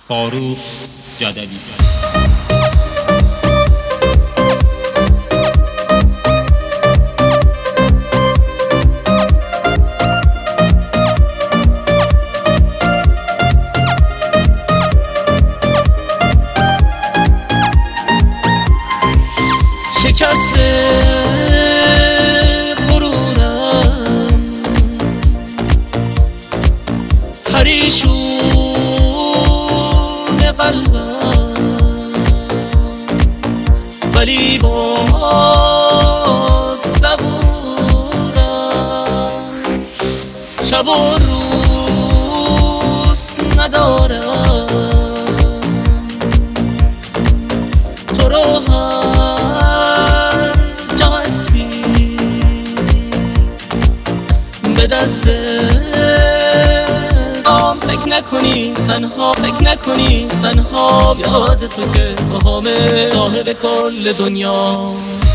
فاروق جدلی. شکسته غرورم، پریشون قلبم، ولی باز صبورم. شب و روز ندارم تو رو به دست فکر نکنی تنها، فکر نکنی تنها، یاد تو که باهامه صاحب کل دنیا.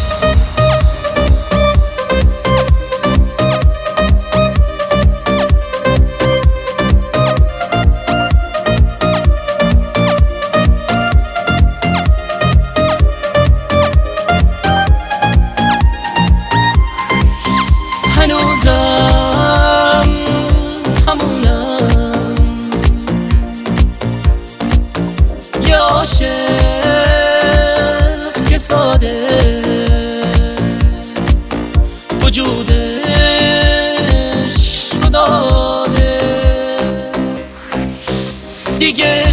هنوزم همونم، یه عاشق که ساده وجودش رو داده، دیگه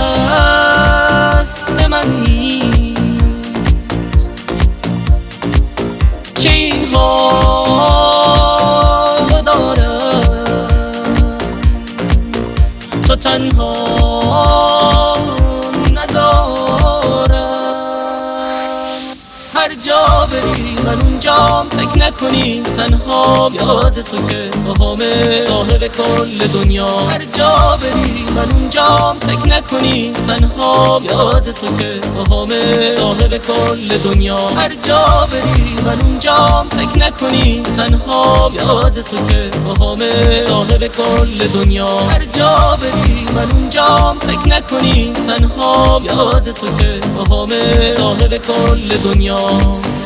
دست من نیست که این تو تنها نذارم. هر جا بری من اونجام، فکر نکنی تنها، یاد تو که باهامه صاحب کل دنیا. هر جا بری من اونجام، فکر نکنی تنها، یاد تو که باهامه صاحب کل دنیا. هر جا بری من اونجام، فکر نکنی تنها، یاد تو که باهامه صاحب کل دنیا. هر جا بری من اونجام، فکر نکنی تنها، یاد تو که باهامه صاحب کل دنیا.